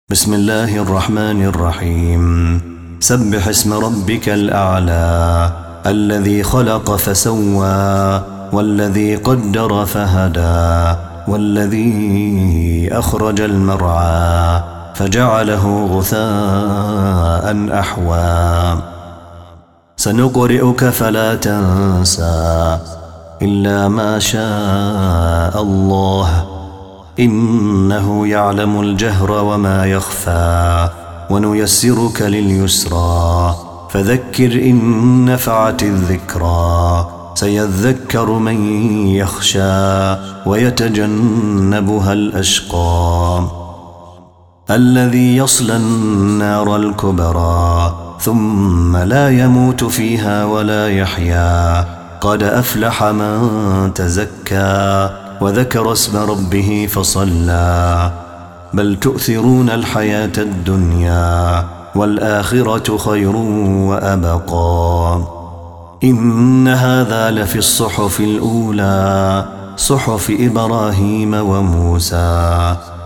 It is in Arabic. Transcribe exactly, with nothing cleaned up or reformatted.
بسم الله الرحمن الرحيم. سبح اسم ربك الأعلى الذي خلق فسوى والذي قدر فهدى والذي أخرج المرعى فجعله غثاء أحوى سنقرئك فلا تنسى إلا ما شاء الله إنه يعلم الجهر وما يخفى ونيسرك لليسرى فذكر إن نفعت الذكرى سيذكر من يخشى ويتجنبها الأشقى الذي يصلى النار الكبرى ثم لا يموت فيها ولا يحيا قد أفلح من تزكى وذكر اسم ربه فصلى بل تؤثرون الحياة الدنيا والآخرة خير وأبقى إن هذا لفي الصحف الأولى صحف إبراهيم وموسى